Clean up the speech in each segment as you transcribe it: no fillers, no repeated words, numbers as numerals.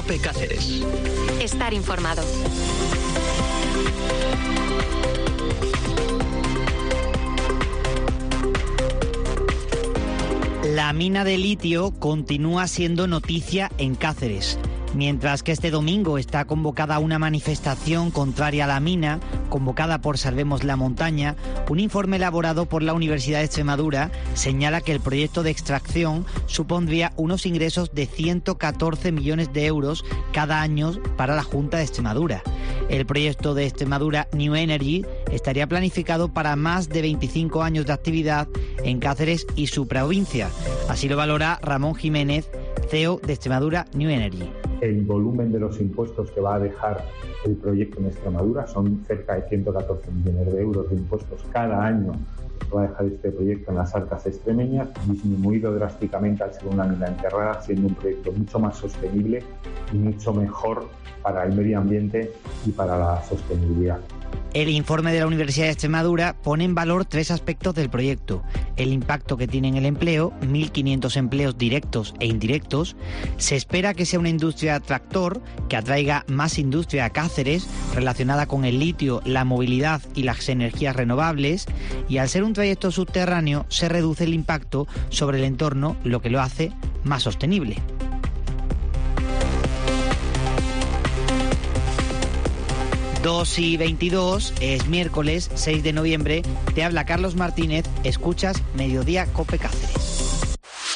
COPE Cáceres. Estar informado. La mina de litio continúa siendo noticia en Cáceres. Mientras que este domingo está convocada una manifestación contraria a la mina, convocada por Salvemos la Montaña, un informe elaborado por la Universidad de Extremadura señala que el proyecto de extracción supondría unos ingresos de 114 millones de euros cada año para la Junta de Extremadura. El proyecto de Extremadura New Energy estaría planificado para más de 25 años de actividad en Cáceres y su provincia. Así lo valora Ramón Jiménez, CEO de Extremadura New Energy. El volumen de los impuestos que va a dejar el proyecto en Extremadura son cerca de 114 millones de euros de impuestos cada año que va a dejar este proyecto en las arcas extremeñas, disminuido drásticamente al ser una mina enterrada, siendo un proyecto mucho más sostenible y mucho mejor para el medio ambiente y para la sostenibilidad. El informe de la Universidad de Extremadura pone en valor 3 aspectos del proyecto: el impacto que tiene en el empleo, 1.500 empleos directos e indirectos. Se espera que sea una industria tractor, que atraiga más industria a Cáceres relacionada con el litio, la movilidad y las energías renovables, y al ser un trayecto subterráneo se reduce el impacto sobre el entorno, lo que lo hace más sostenible. 2:22, es miércoles 6 de noviembre, te habla Carlos Martínez, escuchas Mediodía COPE Cáceres.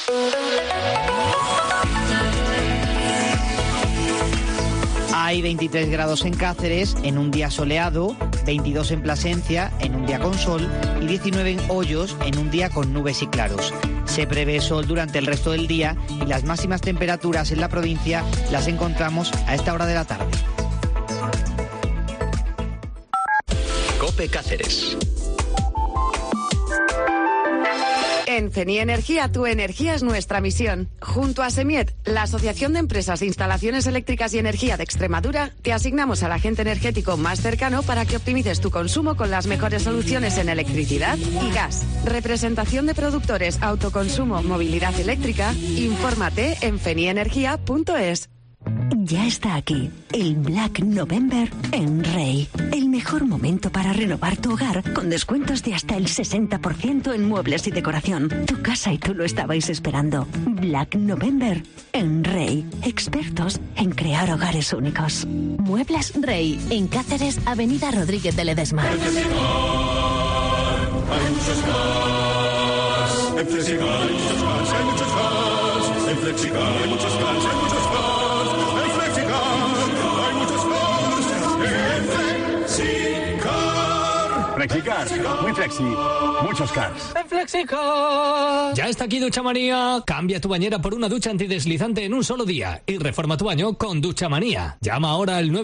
Hay 23 grados en Cáceres en un día soleado, 22 en Plasencia en un día con sol y 19 en Hoyos en un día con nubes y claros. Se prevé sol durante el resto del día y las máximas temperaturas en la provincia las encontramos a esta hora de la tarde. COPE Cáceres. En CENI Energía, tu energía es nuestra misión. Junto a SEMIET, la Asociación de Empresas e Instalaciones Eléctricas y Energía de Extremadura, te asignamos al agente energético más cercano para que optimices tu consumo con las mejores soluciones en electricidad y gas. Representación de productores, autoconsumo, movilidad eléctrica. Infórmate en fenienergia.es. Ya está aquí, el Black November en Rey. El mejor momento para renovar tu hogar con descuentos de hasta el 60% en muebles y decoración. Tu casa y tú lo estabais esperando. Black November en Rey. Expertos en crear hogares únicos. Muebles Rey, en Cáceres, Avenida Rodríguez de Ledesma. En Flexicar hay muchos cars, hay muchos cars. En Flexicar hay muchos cars, hay muchos cars. Flexicar, muy flexi, muchos cars. En Flexicar. Ya está aquí Ducha Manía. Cambia tu bañera por una ducha antideslizante en un solo día y reforma tu baño con Ducha Manía. Llama ahora al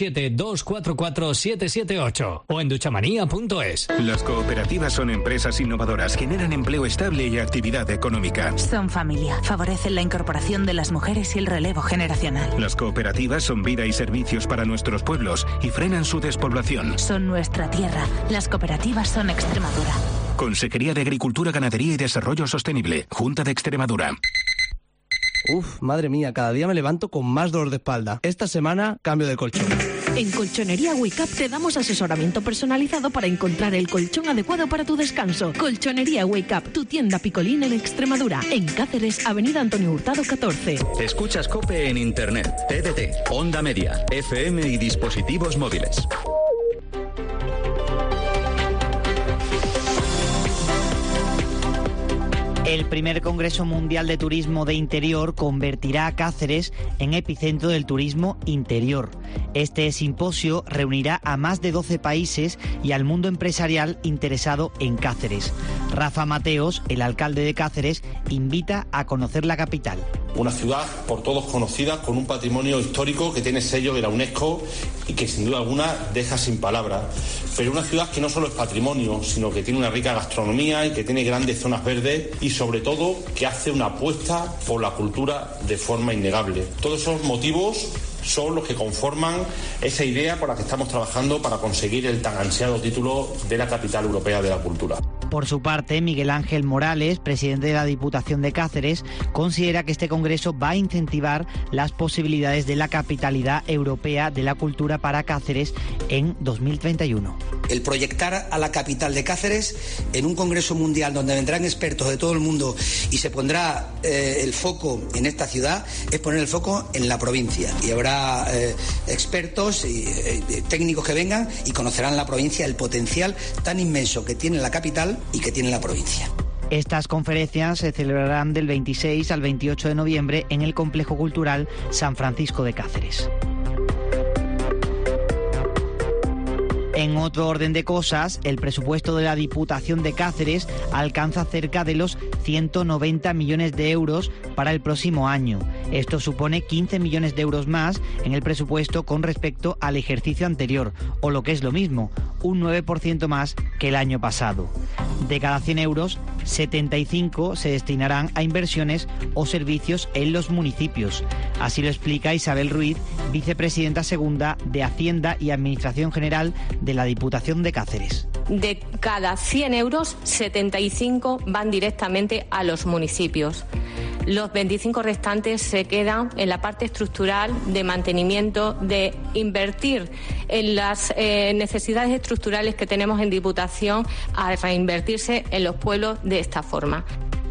927-244-778 o en duchamanía.es. Las cooperativas son empresas innovadoras, generan empleo estable y actividad económica. Son familia, favorecen la incorporación de las mujeres y el relevo generacional. Las cooperativas son vida y servicios para nuestros pueblos y frenan su despoblación. Son nuestra tierra. Las cooperativas son Extremadura. Consejería de Agricultura, Ganadería y Desarrollo Sostenible, Junta de Extremadura. Uf, madre mía, cada día me levanto con más dolor de espalda. Esta semana cambio de colchón. En Colchonería Wake Up te damos asesoramiento personalizado para encontrar el colchón adecuado para tu descanso. Colchonería Wake Up, tu tienda Picolín en Extremadura. En Cáceres, Avenida Antonio Hurtado 14. Escuchas COPE en Internet, TDT, Onda Media, FM y dispositivos móviles. El primer Congreso Mundial de Turismo de Interior convertirá a Cáceres en epicentro del turismo interior. Este simposio reunirá a más de 12 países y al mundo empresarial interesado en Cáceres. Rafa Mateos, el alcalde de Cáceres, invita a conocer la capital. Una ciudad por todos conocida, con un patrimonio histórico que tiene sello de la UNESCO y que sin duda alguna deja sin palabras. Pero una ciudad que no solo es patrimonio, sino que tiene una rica gastronomía y que tiene grandes zonas verdes y sobre todo que hace una apuesta por la cultura de forma innegable. Todos esos motivos son los que conforman esa idea por la que estamos trabajando para conseguir el tan ansiado título de la capital europea de la cultura. Por su parte, Miguel Ángel Morales, presidente de la Diputación de Cáceres, considera que este congreso va a incentivar las posibilidades de la capitalidad europea de la cultura para Cáceres en 2031. El proyectar a la capital de Cáceres en un congreso mundial donde vendrán expertos de todo el mundo y se pondrá el foco en esta ciudad es poner el foco en la provincia, y habrá expertos y técnicos que vengan y conocerán la provincia, el potencial tan inmenso que tiene la capital y que tiene la provincia. Estas conferencias se celebrarán del 26 al 28 de noviembre en el Complejo Cultural San Francisco de Cáceres. En otro orden de cosas, el presupuesto de la Diputación de Cáceres alcanza cerca de los 190 millones de euros para el próximo año. Esto supone 15 millones de euros más en el presupuesto con respecto al ejercicio anterior, o lo que es lo mismo, un 9% más que el año pasado. De cada 100 euros, 75 se destinarán a inversiones o servicios en los municipios. Así lo explica Isabel Ruiz, vicepresidenta segunda de Hacienda y Administración General de la Diputación de Cáceres. De cada 100 euros, 75 van directamente a los municipios. Los 25 restantes se quedan en la parte estructural de mantenimiento, de invertir en las necesidades estructurales que tenemos en Diputación, a reinvertirse en los pueblos de esta forma.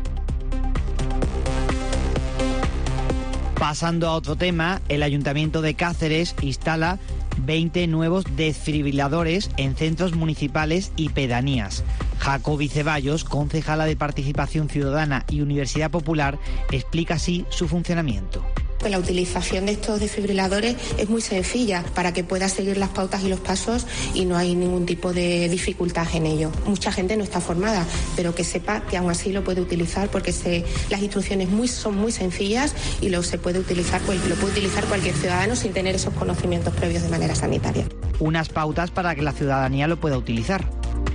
Pasando a otro tema, el Ayuntamiento de Cáceres instala 20 nuevos desfibriladores en centros municipales y pedanías. Jacobi Ceballos, concejala de Participación Ciudadana y Universidad Popular, explica así su funcionamiento. La utilización de estos desfibriladores es muy sencilla para que puedas seguir las pautas y los pasos y no hay ningún tipo de dificultad en ello. Mucha gente no está formada, pero que sepa que aún así lo puede utilizar porque las instrucciones son muy sencillas y lo puede utilizar cualquier ciudadano sin tener esos conocimientos previos de manera sanitaria. Unas pautas para que la ciudadanía lo pueda utilizar.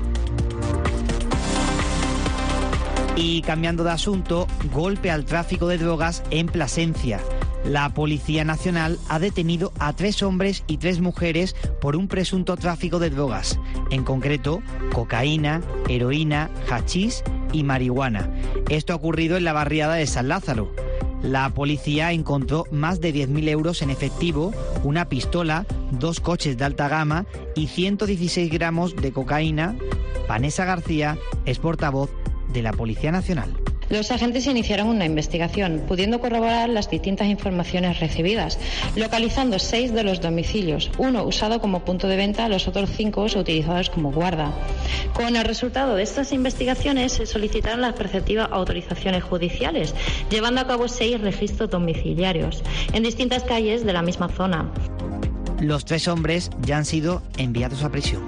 Y cambiando de asunto, golpe al tráfico de drogas en Plasencia. La Policía Nacional ha detenido a 3 hombres y 3 mujeres por un presunto tráfico de drogas, en concreto cocaína, heroína, hachís y marihuana. Esto ha ocurrido en la barriada de San Lázaro. La policía encontró más de 10.000 euros en efectivo, una pistola, 2 coches de alta gama y 116 gramos de cocaína. Vanessa García es portavoz de la Policía Nacional. Los agentes iniciaron una investigación, pudiendo corroborar las distintas informaciones recibidas, localizando 6 de los domicilios, uno usado como punto de venta, los otros 5 utilizados como guarda. Con el resultado de estas investigaciones se solicitaron las preceptivas autorizaciones judiciales, llevando a cabo 6 registros domiciliarios en distintas calles de la misma zona. Los 3 hombres ya han sido enviados a prisión.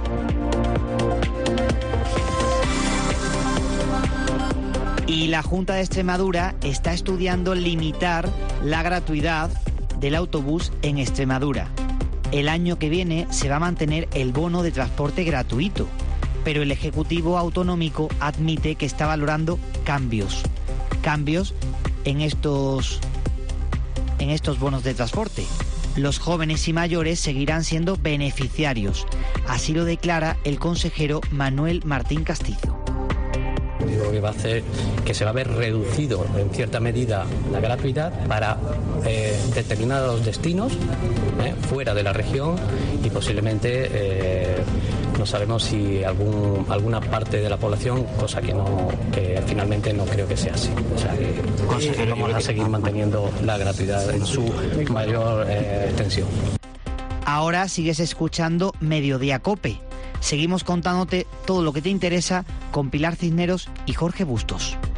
Y la Junta de Extremadura está estudiando limitar la gratuidad del autobús en Extremadura. El año que viene se va a mantener el bono de transporte gratuito, pero el Ejecutivo Autonómico admite que está valorando cambios en estos bonos de transporte. Los jóvenes y mayores seguirán siendo beneficiarios. Así lo declara el consejero Manuel Martín Castizo. Lo que va a hacer que se va a ver reducido en cierta medida la gratuidad para determinados destinos fuera de la región y posiblemente no sabemos si alguna parte de la población, cosa que finalmente no creo que sea así. O sea, que vamos a seguir manteniendo la gratuidad en su mayor extensión. Ahora sigues escuchando Mediodía COPE. Seguimos contándote todo lo que te interesa con Pilar Cisneros y Jorge Bustos.